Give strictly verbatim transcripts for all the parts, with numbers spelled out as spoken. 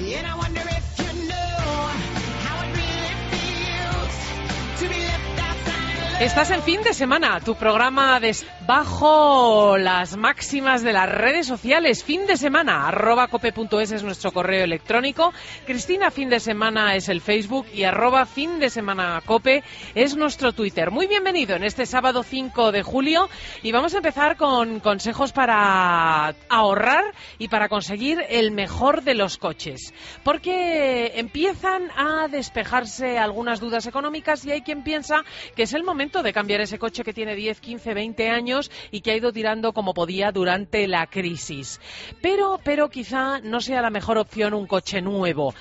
And I wonder if you know how it really feels to be left outside. Estás en Fin de Semana, tu programa de bajo las máximas de las redes sociales. Fin de Semana, arroba cope punto es es nuestro correo electrónico. Cristina Fin de Semana es el Facebook y arroba Fin de Semana Cope es nuestro Twitter. Muy bienvenido en este sábado cinco de julio y vamos a empezar con consejos para ahorrar y para conseguir el mejor de los coches. Porque empiezan a despejarse algunas dudas económicas y hay quien piensa que es el momento de cambiar ese coche que tiene diez, quince, veinte años y que ha ido tirando como podía durante la crisis. Pero, pero quizá no sea la mejor opción un coche nuevo.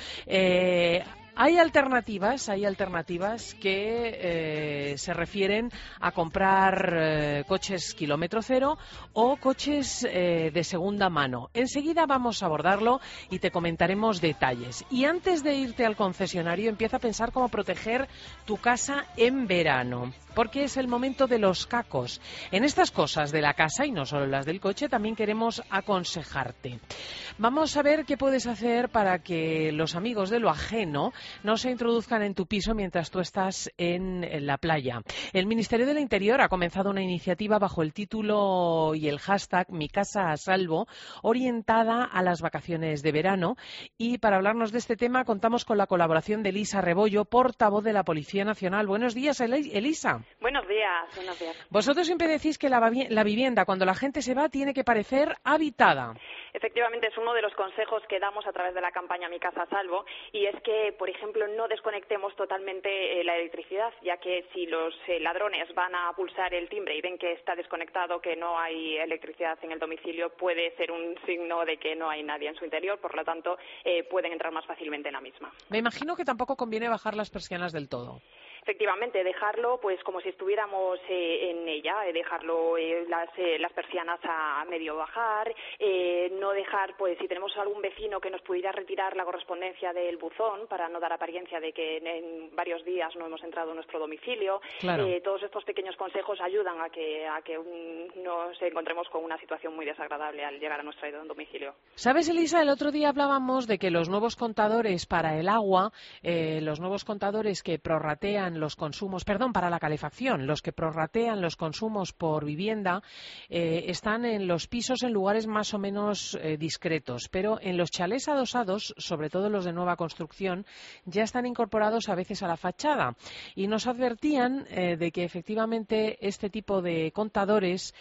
Eh, Hay alternativas, hay alternativas que eh, se refieren a comprar eh, coches kilómetro cero o coches eh, de segunda mano. Enseguida vamos a abordarlo y te comentaremos detalles. Y antes de irte al concesionario, empieza a pensar cómo proteger tu casa en verano, porque es el momento de los cacos. En estas cosas de la casa, y no solo las del coche, también queremos aconsejarte. Vamos a ver qué puedes hacer para que los amigos de lo ajeno no se introduzcan en tu piso mientras tú estás en, en la playa. El Ministerio del Interior ha comenzado una iniciativa bajo el título y el hashtag Mi Casa a Salvo, orientada a las vacaciones de verano. Y para hablarnos de este tema contamos con la colaboración de Elisa Rebollo, portavoz de la Policía Nacional. Buenos días, Elisa. Buenos días, buenos días. Vosotros siempre decís que la, la vivienda, cuando la gente se va, tiene que parecer habitada. Efectivamente, es uno de los consejos que damos a través de la campaña Mi Casa a Salvo, y es que, por ejemplo, no desconectemos totalmente eh, la electricidad, ya que si los eh, ladrones van a pulsar el timbre y ven que está desconectado, que no hay electricidad en el domicilio, puede ser un signo de que no hay nadie en su interior, por lo tanto, eh, pueden entrar más fácilmente en la misma. Me imagino que tampoco conviene bajar las persianas del todo. Efectivamente, dejarlo pues como si estuviéramos eh, en ella, eh, dejarlo eh, las, eh, las persianas a medio bajar, eh, no dejar, pues si tenemos algún vecino que nos pudiera retirar la correspondencia del buzón para no dar apariencia de que en, en varios días no hemos entrado en nuestro domicilio. Claro. Eh, todos estos pequeños consejos ayudan a que, a que un, nos encontremos con una situación muy desagradable al llegar a nuestro domicilio. ¿Sabes, Elisa? El otro día hablábamos de que los nuevos contadores para el agua, eh, los nuevos contadores que prorratean los consumos, perdón, para la calefacción, los que prorratean los consumos por vivienda, eh, están en los pisos en lugares más o menos eh, discretos, pero en los chalés adosados, sobre todo los de nueva construcción, ya están incorporados a veces a la fachada. Y nos advertían eh, de que efectivamente este tipo de contadores,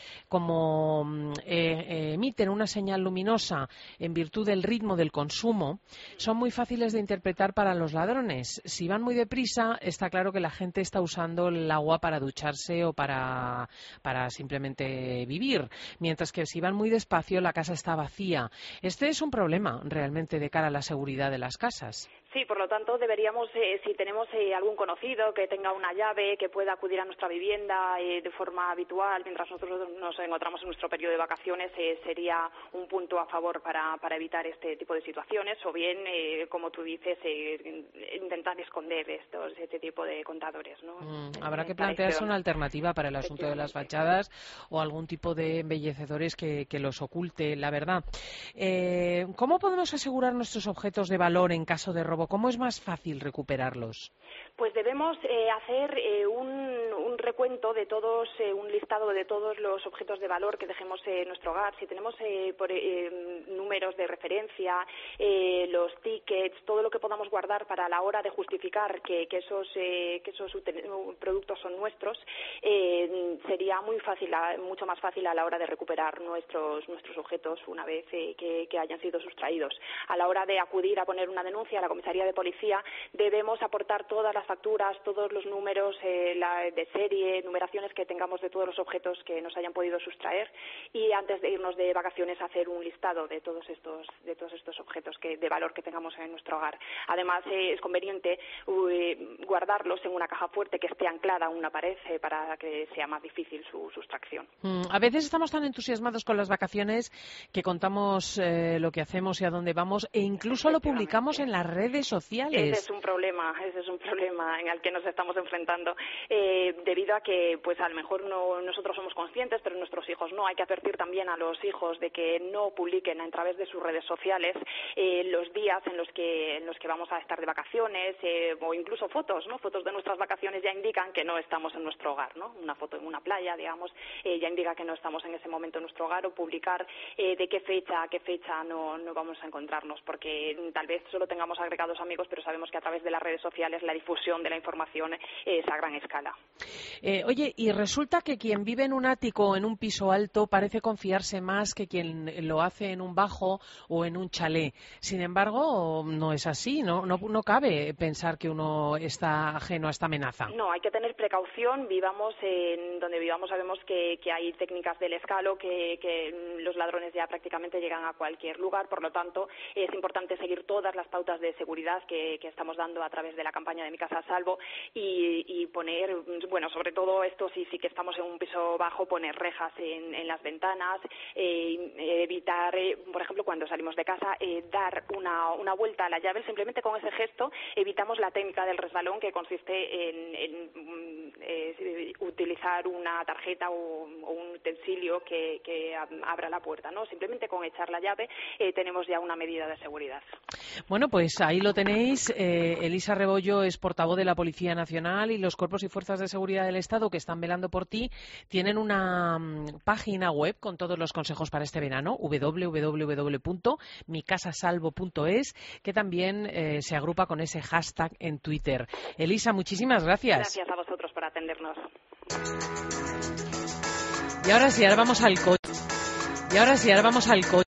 como eh, eh, emiten una señal luminosa en virtud del ritmo del consumo, son muy fáciles de interpretar para los ladrones. Si van muy deprisa, está claro que la gente está usando el agua para ducharse o para, para simplemente vivir, mientras que si van muy despacio la casa está vacía. Este es un problema realmente de cara a la seguridad de las casas. Sí, por lo tanto deberíamos, eh, si tenemos eh, algún conocido que tenga una llave, que pueda acudir a nuestra vivienda eh, de forma habitual mientras nosotros nos encontramos en nuestro periodo de vacaciones, eh, sería un punto a favor para, para evitar este tipo de situaciones, o bien, eh, como tú dices, eh, intentar esconder estos, este tipo de contadores, ¿no? Mm, habrá que plantearse una alternativa para el asunto de las fachadas o algún tipo de embellecedores que, que los oculte, la verdad. Eh, ¿Cómo podemos asegurar nuestros objetos de valor en caso de robo? ¿Cómo es más fácil recuperarlos? Pues debemos eh, hacer eh, un, un recuento de todos, eh, un listado de todos los objetos de valor que dejemos en nuestro hogar. Si tenemos eh, por, eh, números de referencia, eh, los tickets, todo lo que podamos guardar para la hora de justificar que, que esos, eh, que esos productos son nuestros, eh, sería muy fácil, mucho más fácil a la hora de recuperar nuestros, nuestros objetos una vez eh, que, que hayan sido sustraídos. A la hora de acudir a poner una denuncia a la comisaría de policía, debemos aportar todas las facturas, todos los números eh, la, de serie, numeraciones que tengamos de todos los objetos que nos hayan podido sustraer, y antes de irnos de vacaciones hacer un listado de todos estos de todos estos objetos que, de valor que tengamos en nuestro hogar. Además, eh, es conveniente eh, guardarlos en una caja fuerte que esté anclada a una pared eh, para que sea más difícil su sustracción. Mm, a veces estamos tan entusiasmados con las vacaciones que contamos eh, lo que hacemos y a dónde vamos, e incluso lo publicamos en las redes redes sociales. Ese es un problema, ese es un problema en el que nos estamos enfrentando, eh, debido a que, pues, a lo mejor no, nosotros somos conscientes, pero nuestros hijos no. Hay que advertir también a los hijos de que no publiquen a través de sus redes sociales eh, los días en los que en los que vamos a estar de vacaciones, eh, o incluso fotos, ¿no? Fotos de nuestras vacaciones ya indican que no estamos en nuestro hogar, ¿no? Una foto en una playa, digamos, eh, ya indica que no estamos en ese momento en nuestro hogar, o publicar eh, de qué fecha a qué fecha no, no vamos a encontrarnos, porque tal vez solo tengamos agregados amigos, pero sabemos que a través de las redes sociales la difusión de la información es a gran escala. Eh, oye, y resulta que quien vive en un ático o en un piso alto parece confiarse más que quien lo hace en un bajo o en un chalet. Sin embargo, no es así, ¿no? No, no cabe pensar que uno está ajeno a esta amenaza. No, hay que tener precaución. Vivamos en donde vivamos, sabemos que, que hay técnicas del escalo, que, que los ladrones ya prácticamente llegan a cualquier lugar. Por lo tanto, es importante seguir todas las pautas de seguridad que, que estamos dando a través de la campaña de Mi Casa a Salvo y, y poner, bueno, sobre todo esto, si sí que estamos en un piso bajo, poner rejas en, en las ventanas, eh, evitar, eh, por ejemplo, cuando salimos de casa, eh, dar una, una vuelta a la llave. Simplemente con ese gesto evitamos la técnica del resbalón, que consiste en, en eh, utilizar una tarjeta o, o un utensilio que, que abra la puerta, ¿no? Simplemente con echar la llave eh, tenemos ya una medida de seguridad. Bueno, pues ahí lo tenéis. Eh, Elisa Rebollo es portavoz de la Policía Nacional, y los cuerpos y fuerzas de seguridad del Estado que están velando por ti tienen una um, página web con todos los consejos para este verano, doble u doble u doble u punto mi casa salvo punto es, que también eh, se agrupa con ese hashtag en Twitter. Elisa, muchísimas gracias. Gracias a vosotros por atendernos. Y ahora sí, ahora vamos al coche. Y ahora sí, ahora vamos al coche.